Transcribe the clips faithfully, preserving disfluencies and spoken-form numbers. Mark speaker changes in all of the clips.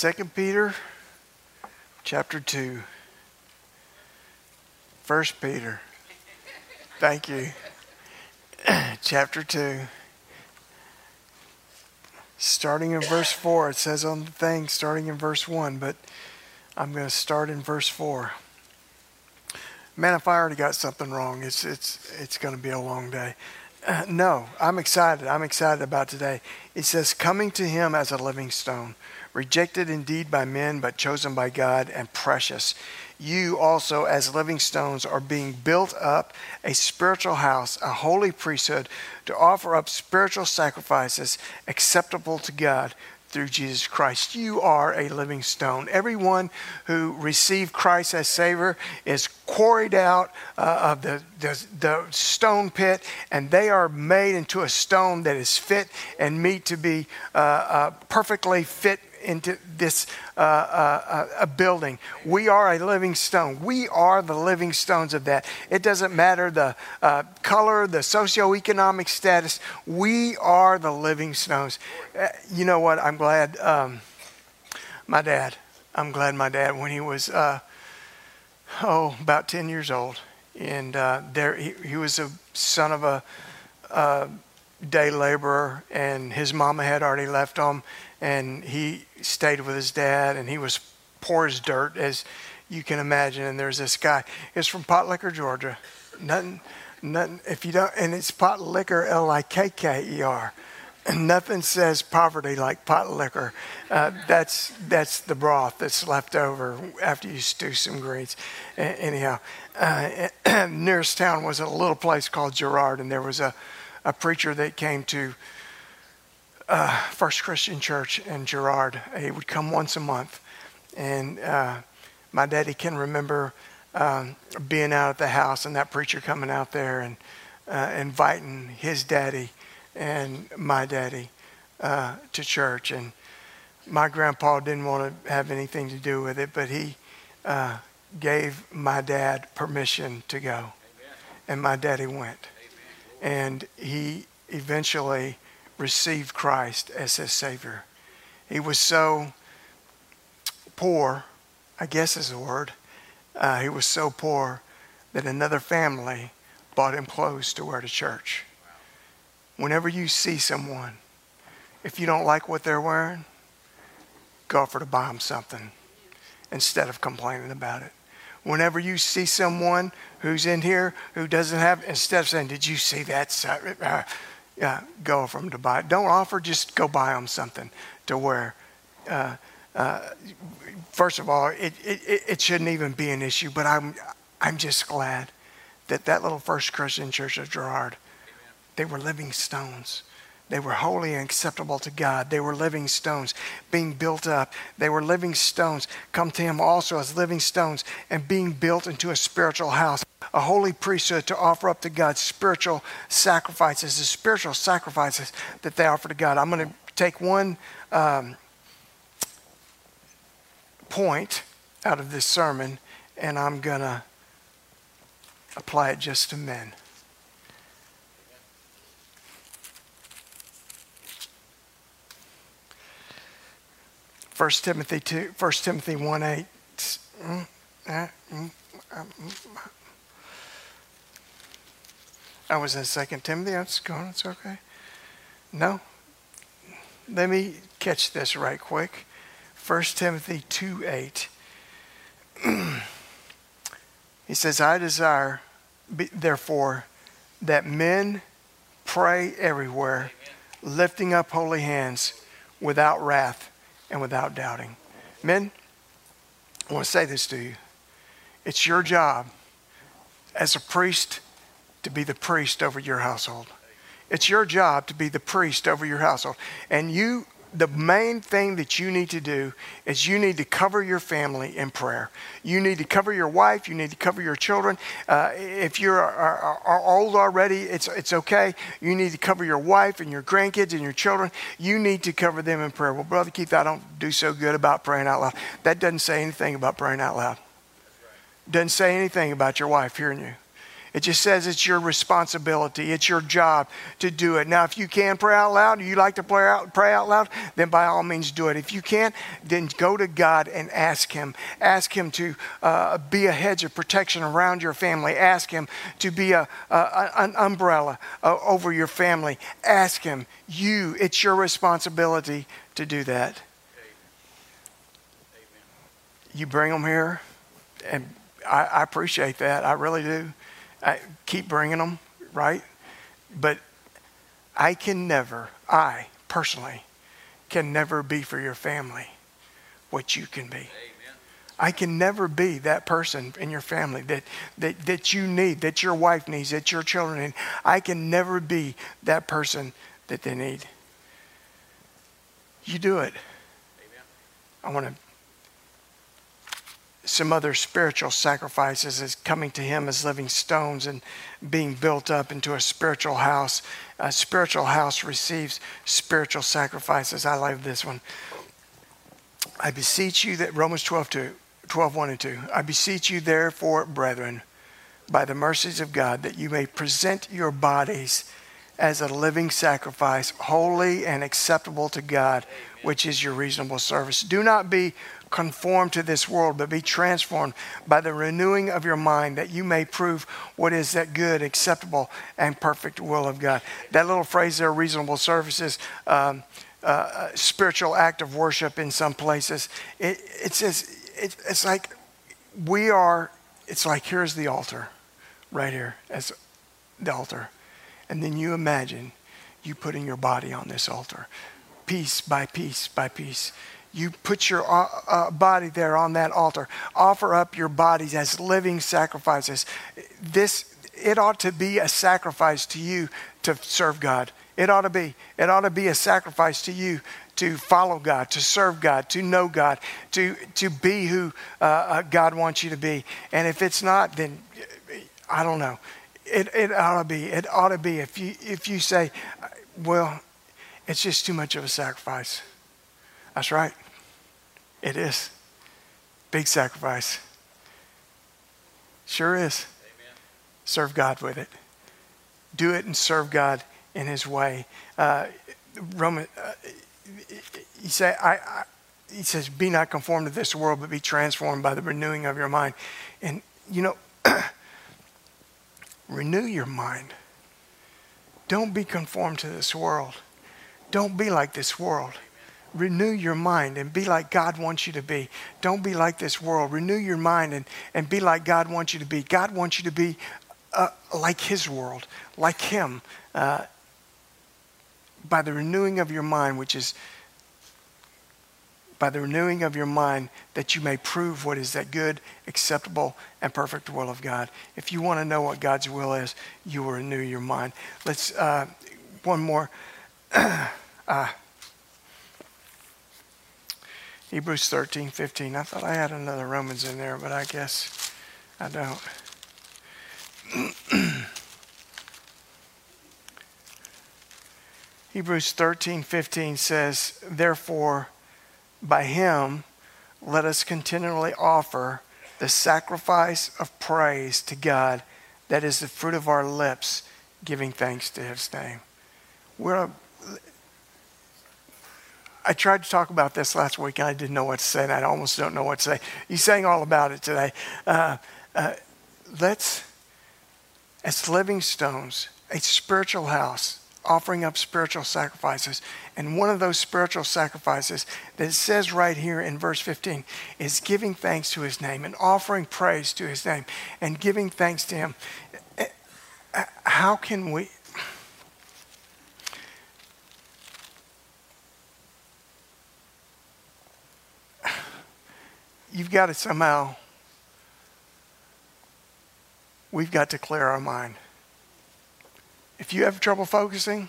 Speaker 1: Second Peter chapter two. First Peter. Thank you. Chapter two. Starting in verse four. It says on the thing starting in verse one, but I'm going to start in verse four. Man, if I already got something wrong, it's it's it's going to be a long day. Uh, no, I'm excited. I'm excited about today. It says, coming to him as a living stone, rejected indeed by men, but chosen by God and precious. You also, as living stones, are being built up a spiritual house, a holy priesthood, to offer up spiritual sacrifices acceptable to God through Jesus Christ. You are a living stone. Everyone who received Christ as Savior is quarried out uh, of the, the, the stone pit, and they are made into a stone that is fit and meet to be uh, uh, perfectly fit into this uh, uh, a building. We are a living stone. We are the living stones of that. It doesn't matter the uh, color, the socioeconomic status. We are the living stones. Uh, you know what? I'm glad um, my dad, I'm glad my dad, when he was, uh, oh, about ten years old, and uh, there he, he was a son of a uh, day laborer, and his mama had already left him, and he stayed with his dad, and he was poor as dirt, as you can imagine. And there's this guy. He's from Pot Liquor, Georgia. Nothing, nothing. If you don't, and it's Pot Liquor, L I K K E R. And nothing says poverty like pot liquor. Uh, that's that's the broth that's left over after you stew some greens. Uh, anyhow, uh, nearest town was a little place called Girard, and there was a, a preacher that came to Uh, First Christian Church in Girard. He would come once a month, and uh, my daddy can remember um, being out at the house and that preacher coming out there and uh, inviting his daddy and my daddy uh, to church. And my grandpa didn't want to have anything to do with it, but he uh, gave my dad permission to go. Amen. And my daddy went. Amen. And he eventually received Christ as his Savior. He was so poor, I guess is the word. Uh, he was so poor that another family bought him clothes to wear to church. Whenever you see someone, if you don't like what they're wearing, go offer to buy them something instead of complaining about it. Whenever you see someone who's in here who doesn't have, instead of saying, did you see that? Uh, Yeah, go for them to buy. Don't offer, just go buy them something to wear. Uh, uh, first of all, it, it it shouldn't even be an issue, but I'm I'm just glad that that little First Christian Church of Girard, they were living stones. They were holy and acceptable to God. They were living stones being built up. They were living stones. Come to him also as living stones and being built into a spiritual house, a holy priesthood to offer up to God spiritual sacrifices, the spiritual sacrifices that they offer to God. I'm going to take one um, point out of this sermon, and I'm going to apply it just to men. First Timothy two, First Timothy one eight. I was in Second Timothy. That's going. It's okay. No. Let me catch this right quick. First Timothy two eight. He says, "I desire, therefore, that men pray everywhere, lifting up holy hands, without wrath and without doubting." Men, I want to say this to you. It's your job as a priest to be the priest over your household. It's your job to be the priest over your household. And you, the main thing that you need to do is you need to cover your family in prayer. You need to cover your wife. You need to cover your children. Uh, if you're are, are, are old already, it's it's okay. You need to cover your wife and your grandkids and your children. You need to cover them in prayer. Well, Brother Keith, I don't do so good about praying out loud. That doesn't say anything about praying out loud. Doesn't say anything about your wife hearing you. It just says it's your responsibility. It's your job to do it. Now, if you can pray out loud, or you like to pray out, pray out loud, then by all means do it. If you can't, then go to God and ask him. Ask him to uh, be a hedge of protection around your family. Ask him to be a, a an umbrella uh, over your family. Ask him. You, it's your responsibility to do that. You bring them here, and I, I appreciate that. I really do. I keep bringing them, right? But I can never, I personally, can never be for your family what you can be. Amen. I can never be that person in your family that, that, that you need, that your wife needs, that your children need. I can never be that person that they need. You do it. Amen. I want to some other spiritual sacrifices is coming to him as living stones and being built up into a spiritual house. A spiritual house receives spiritual sacrifices. I love this one. I beseech you that Romans twelve, two, twelve, one and two. I beseech you therefore, brethren, by the mercies of God, that you may present your bodies as a living sacrifice, holy and acceptable to God, which is your reasonable service. Do not be conformed to this world, but be transformed by the renewing of your mind, that you may prove what is that good, acceptable, and perfect will of God. That little phrase there, reasonable services, um, uh, spiritual act of worship in some places. It, it says, it, it's like we are, it's like here's the altar, right here, as the altar. And then you imagine you putting your body on this altar, piece by piece by piece. You put your uh, uh, body there on that altar. Offer up your bodies as living sacrifices. This, it ought to be a sacrifice to you to serve God. It ought to be. It ought to be a sacrifice to you to follow God, to serve God, to know God, to, to be who uh, uh, God wants you to be. And if it's not, then I don't know. It, it ought to be. It ought to be. If you, if you say, well, it's just too much of a sacrifice. That's right. It is. Big sacrifice. Sure is. Amen. Serve God with it. Do it and serve God in his way. Uh, Roman, uh, he, say, I, I, he says, be not conformed to this world, but be transformed by the renewing of your mind. And, you know, renew your mind. Don't be conformed to this world. Don't be like this world. Renew your mind and be like God wants you to be. Don't be like this world. Renew your mind and, and be like God wants you to be. God wants you to be uh, like his world, like him. Uh, by the renewing of your mind, which is by the renewing of your mind, that you may prove what is that good, acceptable, and perfect will of God. If you want to know what God's will is, you will renew your mind. Let's, uh, one more. uh, Hebrews thirteen, fifteen. I thought I had another Romans in there, but I guess I don't. Hebrews thirteen, fifteen says, therefore, by him, let us continually offer the sacrifice of praise to God, that is the fruit of our lips, giving thanks to his name. We're a, I tried to talk about this last week, and I didn't know what to say, and I almost don't know what to say. You sang all about it today. Uh, uh, let's, as living stones, a spiritual house, offering up spiritual sacrifices. And one of those spiritual sacrifices that it says right here in verse fifteen is giving thanks to his name and offering praise to his name and giving thanks to him. How can we... You've got to somehow, we've got to clear our mind. If you have trouble focusing,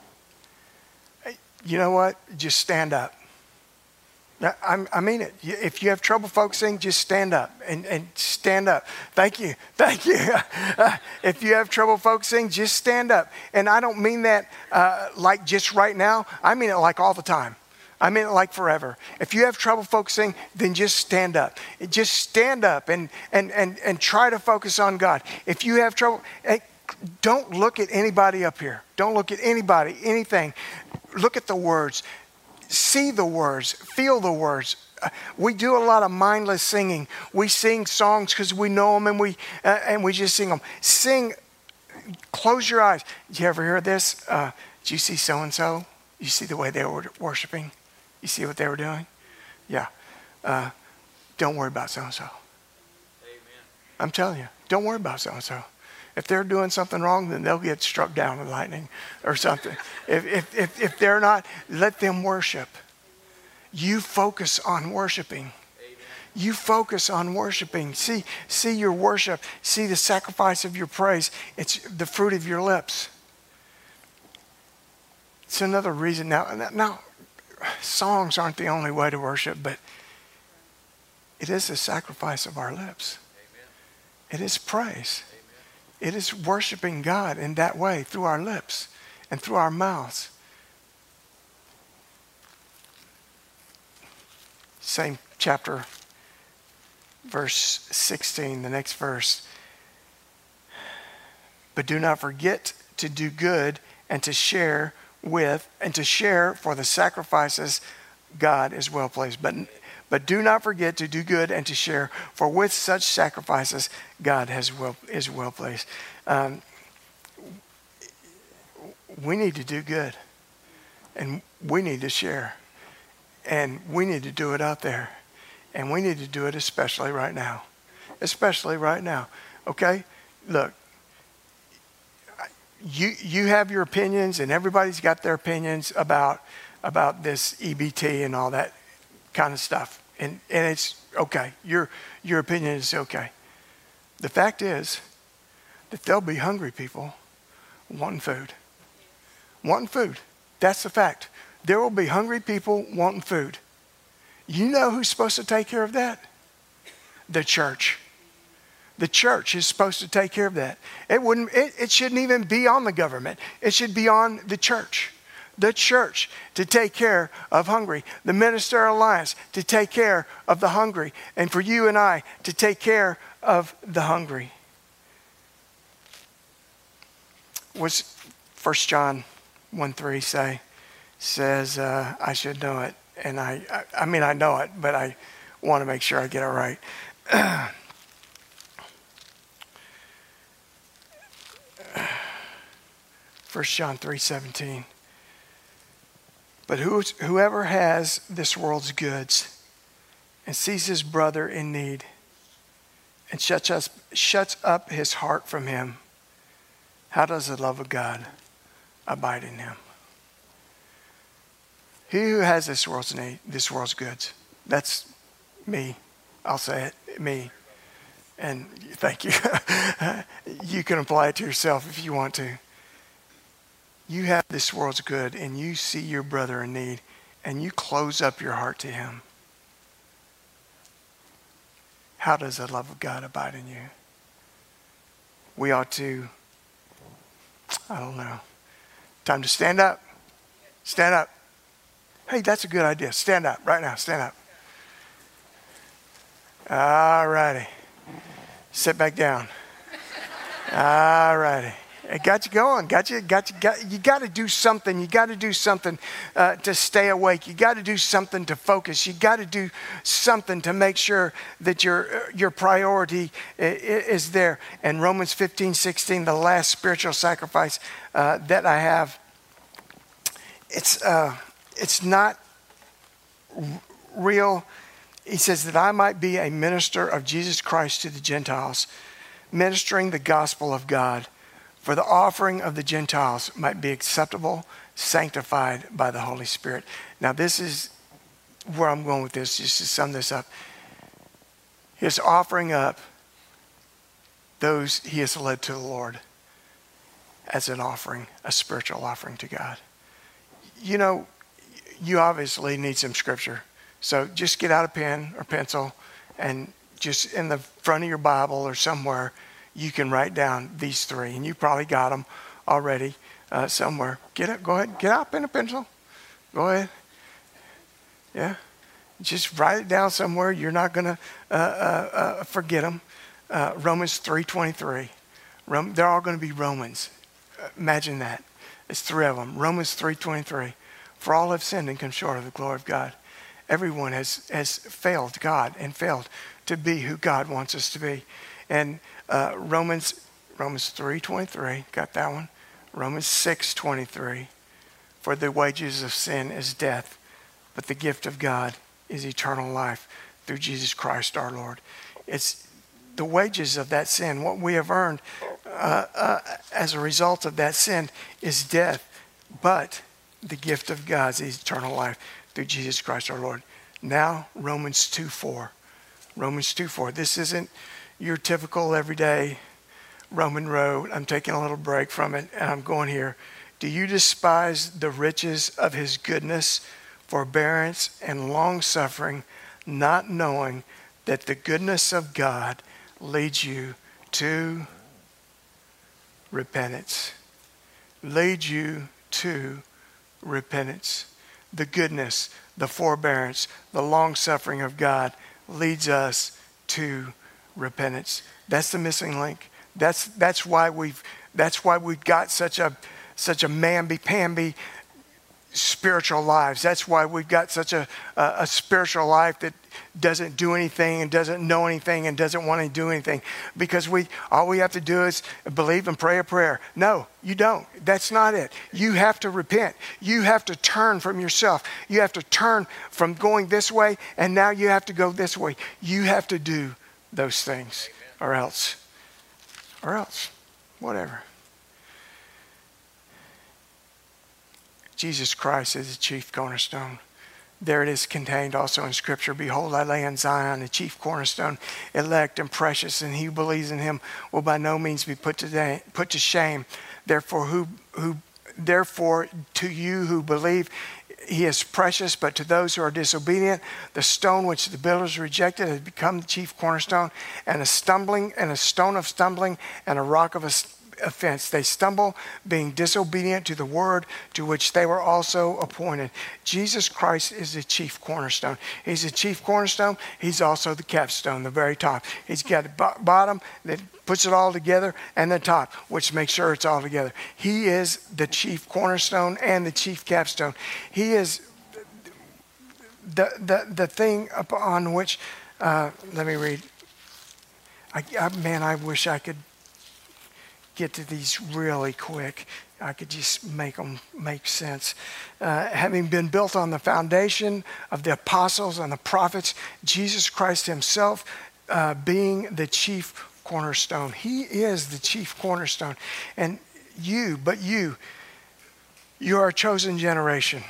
Speaker 1: you know what? Just stand up. I, I mean it. If you have trouble focusing, just stand up and, and stand up. Thank you. Thank you. If you have trouble focusing, just stand up. And I don't mean that uh, like just right now. I mean it like all the time. I mean it like forever. If you have trouble focusing, then just stand up. Just stand up and, and, and, and try to focus on God. If you have trouble, don't look at anybody up here. Don't look at anybody, anything. Look at the words. See the words. Feel the words. We do a lot of mindless singing. We sing songs because we know them and we uh, and we just sing them. Sing. Close your eyes. Did you ever hear this? Uh, did you see so-and-so? You see the way they were worshiping? You see what they were doing? Yeah. Uh, don't worry about so-and-so. Amen. I'm telling you, don't worry about so-and-so. If they're doing something wrong, then they'll get struck down with lightning or something. if, if, if, if they're not, let them worship. You focus on worshiping. Amen. You focus on worshiping. See, see your worship. See the sacrifice of your praise. It's the fruit of your lips. It's another reason. Now, now, songs aren't the only way to worship, but it is the sacrifice of our lips. Amen. It is praise. Amen. It is worshiping God in that way through our lips and through our mouths. Same chapter, verse sixteen, the next verse. But do not forget to do good and to share with, and to share for the sacrifices God is well pleased. But, but do not forget to do good and to share, for with such sacrifices God has well, is well pleased. Um, we need to do good, and we need to share. And we need to do it out there. And we need to do it especially right now. Especially right now. Okay? Look, you you have your opinions, and everybody's got their opinions about about this E B T and all that kind of stuff. And and it's okay. Your your opinion is okay. The fact is that there'll be hungry people wanting food. Wanting food. That's the fact. There will be hungry people wanting food. You know who's supposed to take care of that? The church. The church is supposed to take care of that. It wouldn't. It, it shouldn't even be on the government. It should be on the church. The church to take care of hungry. The Ministerial Alliance to take care of the hungry. And for you and I to take care of the hungry. What's First John one three say? Says, uh, I should know it. And I, I, I mean, I know it, but I want to make sure I get it right. First John three seventeen. But who's, whoever has this world's goods and sees his brother in need and shuts, us, shuts up his heart from him, how does the love of God abide in him? He who has this world's need, this world's goods, that's me. I'll say it, me. And thank you. You can apply it to yourself if you want to. You have this world's good and you see your brother in need and you close up your heart to him. How does the love of God abide in you? We ought to, I don't know, time to stand up. Stand up. Hey, that's a good idea. Stand up right now. Stand up. All righty. Sit back down. All righty. It got you going. Got you. Got you. Got you. Got to do something. You got to do something uh, to stay awake. You got to do something to focus. You got to do something to make sure that your your priority is there. And Romans fifteen sixteen, the last spiritual sacrifice uh, that I have. It's. Uh, It's not real. He says that I might be a minister of Jesus Christ to the Gentiles, ministering the gospel of God, for the offering of the Gentiles might be acceptable, sanctified by the Holy Spirit. Now this is where I'm going with this, just to sum this up. He is offering up those he has led to the Lord as an offering, a spiritual offering to God. You know, you obviously need some scripture. So just get out a pen or pencil and just in the front of your Bible or somewhere, you can write down these three. And you probably got them already uh, somewhere. Get it, go ahead, get out a pen and pencil. Go ahead. Yeah. Just write it down somewhere. You're not going to uh, uh, uh, forget them. Uh, Romans three twenty-three. Rom- they're all going to be Romans. Uh, imagine that. It's three of them. Romans three twenty-three. For all have sinned and come short of the glory of God. Everyone has, has failed God and failed to be who God wants us to be. And uh, Romans Romans three twenty-three, got that one. Romans six twenty-three. For the wages of sin is death, but the gift of God is eternal life through Jesus Christ our Lord. It's the wages of that sin, what we have earned uh, uh, as a result of that sin is death, but the gift of God is eternal life through Jesus Christ our Lord. Now, Romans two four. Romans two four. This isn't your typical everyday Roman road. I'm taking a little break from it, and I'm going here. Do you despise the riches of his goodness, forbearance, and long-suffering, not knowing that the goodness of God leads you to repentance? Leads you to repentance. The goodness, the forbearance, the long-suffering of God leads us to repentance. That's the missing link. That's that's why we've that's why we've got such a such a mamby-pamby spiritual lives. That's why we've got such a, a, a spiritual life that doesn't do anything and doesn't know anything and doesn't want to do anything. Because we all we have to do is believe and pray a prayer. No, you don't. That's not it. You have to repent. You have to turn from yourself. You have to turn from going this way, and now you have to go this way. You have to do those things. Amen. Or else. Or else. Whatever. Jesus Christ is the chief cornerstone. There it is contained also in Scripture. Behold, I lay in Zion the chief cornerstone, elect and precious, and he who believes in him will by no means be put to, day, put to shame. Therefore, who, who, therefore, to you who believe, he is precious, but to those who are disobedient, the stone which the builders rejected has become the chief cornerstone, and a stumbling and a stone of stumbling and a rock of a offense. They stumble, being disobedient to the word to which they were also appointed. Jesus Christ is the chief cornerstone. He's the chief cornerstone. He's also the capstone, the very top. He's got the bottom that puts it all together, and the top, which makes sure it's all together. He is the chief cornerstone and the chief capstone. He is the the, the thing upon which, uh, let me read. I, I, man, I wish I could get to these really quick. I could just make them make sense. Uh, having been built on the foundation of the apostles and the prophets, Jesus Christ himself uh, being the chief cornerstone. He is the chief cornerstone. And you, but you, you are a chosen generation,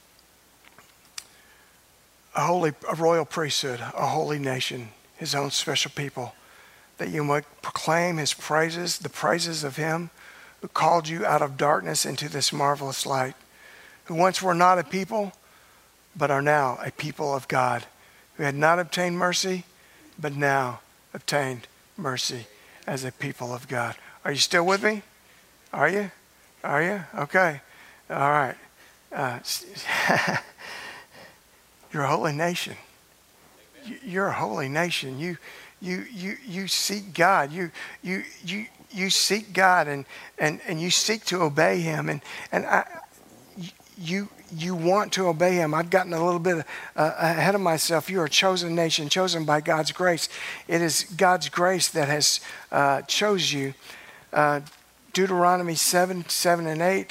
Speaker 1: a holy, a royal priesthood, a holy nation, his own special people, that you might proclaim his praises, the praises of him who called you out of darkness into this marvelous light, who once were not a people, but are now a people of God, who had not obtained mercy, but now obtained mercy as a people of God. Are you still with me? Are you? Are you? Okay. All right. Uh, you're a holy nation. You're a holy nation. You You you you seek God. You you you you seek God and and, and you seek to obey him, and and I, you you want to obey him. I've gotten a little bit uh, ahead of myself. You are a chosen nation, chosen by God's grace. It is God's grace that has uh, chose you. Uh, Deuteronomy seven, seven and eight.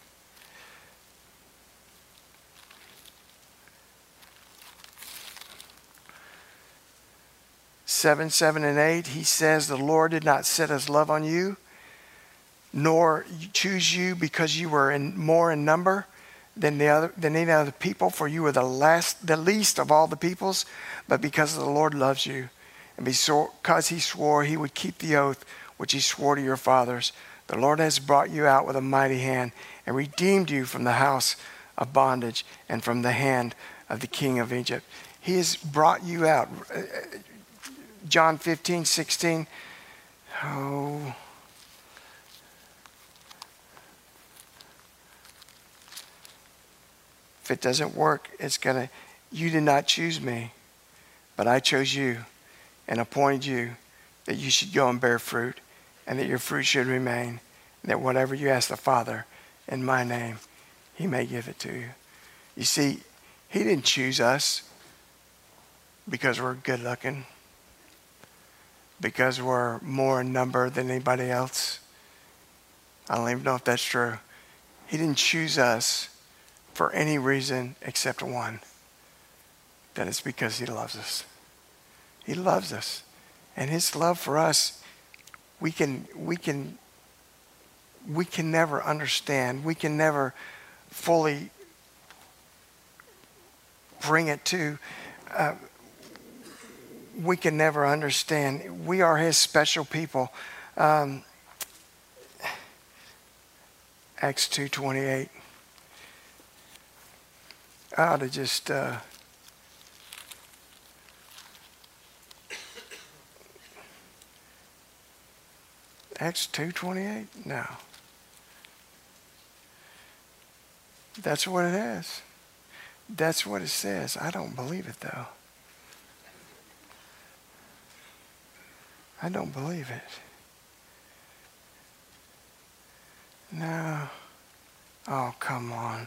Speaker 1: seven, seven, and eight, he says, the Lord did not set his love on you, nor choose you because you were in, more in number than the other than any other people, for you were the last, the least of all the peoples, but because the Lord loves you, and because he swore he would keep the oath which he swore to your fathers. The Lord has brought you out with a mighty hand and redeemed you from the house of bondage and from the hand of the king of Egypt. He has brought you out. John fifteen, sixteen. Oh. If it doesn't work, it's going to, You did not choose me, but I chose you and appointed you that you should go and bear fruit, and that your fruit should remain, and that whatever you ask the Father in my name, he may give it to you. You see, he didn't choose us because we're good looking, because we're more in number than anybody else. I don't even know if that's true. He didn't choose us for any reason except one, that it's because he loves us. He loves us. And his love for us, we can we can we can never understand. We can never fully bring it to uh, we can never understand. We are his special people. Um, Acts two twenty-eight. I ought to just uh, Acts two twenty-eight? No. That's what it is. That's what it says. I don't believe it, though. I don't believe it. No. Oh, come on.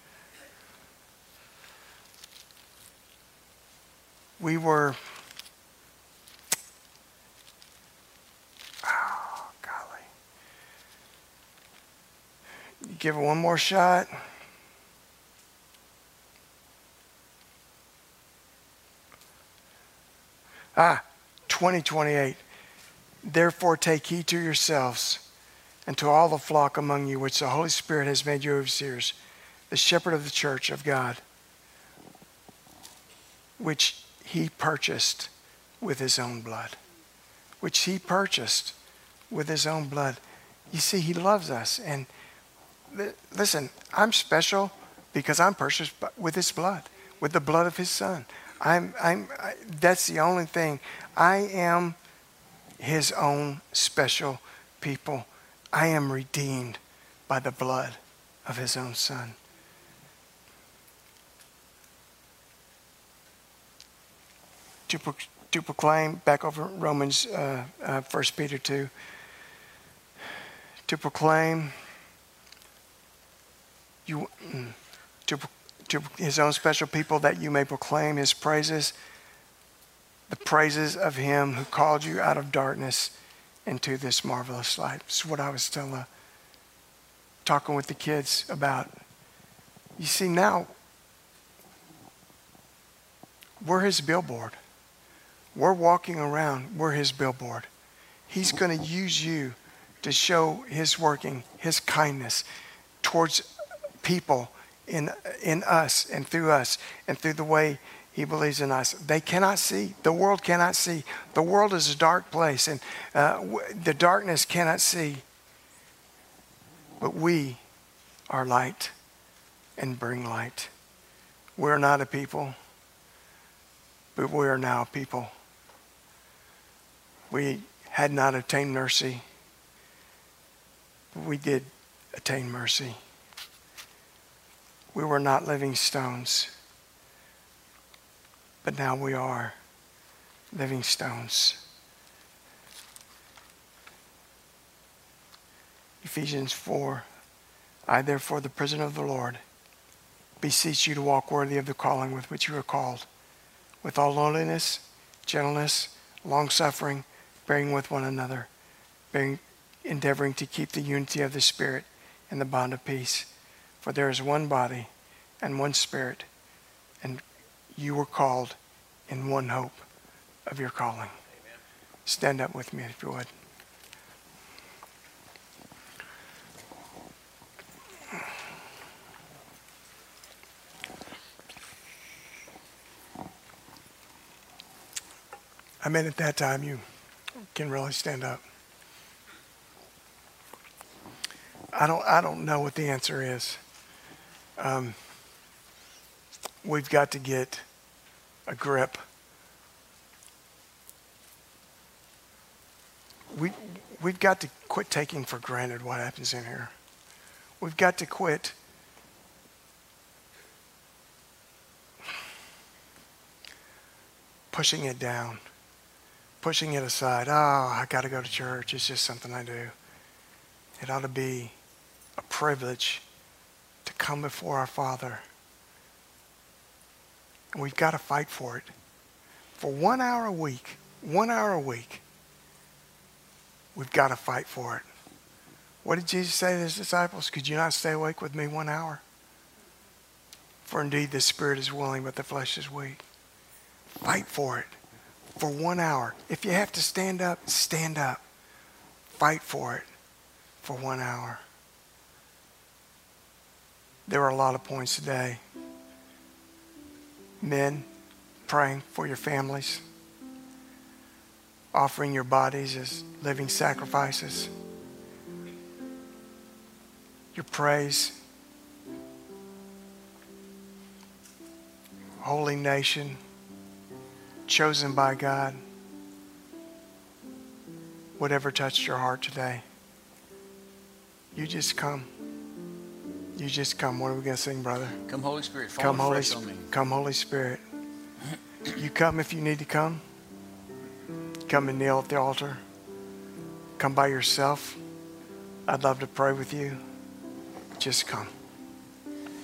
Speaker 1: We were... Oh, golly. Give it one more shot. Ah, twenty twenty-eight. Therefore take heed to yourselves and to all the flock among you, which the Holy Spirit has made you overseers, the shepherd of the church of God, which he purchased with his own blood. Which he purchased with his own blood. You see, he loves us. And listen, I'm special because I'm purchased with his blood, with the blood of his son. I'm, I'm, I, that's the only thing. I am his own special people. I am redeemed by the blood of his own son. To, pro- to proclaim, back over Romans, uh, uh, First Peter two, to proclaim you to to his own special people, that you may proclaim his praises, the praises of him who called you out of darkness into this marvelous light. This is what I was telling, uh, talking with the kids about. You see, now we're his billboard. We're walking around, we're his billboard. He's going to use you to show his working, his kindness towards people in in us and through us and through the way he believes in us. They cannot see. The world cannot see. The world is a dark place, and uh, w- the darkness cannot see. But we are light and bring light. We're not a people, but we are now a people. We had not obtained mercy, but we did attain mercy. We were not living stones, but now we are living stones. Ephesians four, I therefore, the prisoner of the Lord, beseech you to walk worthy of the calling with which you are called, with all lowliness, gentleness, long-suffering, bearing with one another, bearing, endeavoring to keep the unity of the Spirit in the bond of peace. For there is one body and one Spirit, and you were called in one hope of your calling. Amen. Stand up with me if you would. I mean, at that time, you can really stand up. I don't, I don't know what the answer is. Um, we've got to get a grip. We, we've got to quit taking for granted what happens in here. We've got to quit pushing it down, pushing it aside. Oh, I got to go to church. It's just something I do. It ought to be a privilege to come before our Father. And we've got to fight for it. For one hour a week, one hour a week, we've got to fight for it. What did Jesus say to his disciples? Could you not stay awake with me one hour? For indeed the spirit is willing, but the flesh is weak. Fight for it for one hour. If you have to stand up, stand up. Fight for it for one hour. There were a lot of points today. Men, praying for your families. Offering your bodies as living sacrifices. Your praise. Holy nation. Chosen by God. Whatever touched your heart today. You just come. You just come. What are we going to sing, brother?
Speaker 2: Come, Holy Spirit. Fall
Speaker 1: Come, Holy,
Speaker 2: fresh on me.
Speaker 1: come, Holy Spirit. You come if you need to come. Come and kneel at the altar. Come by yourself. I'd love to pray with you. Just come.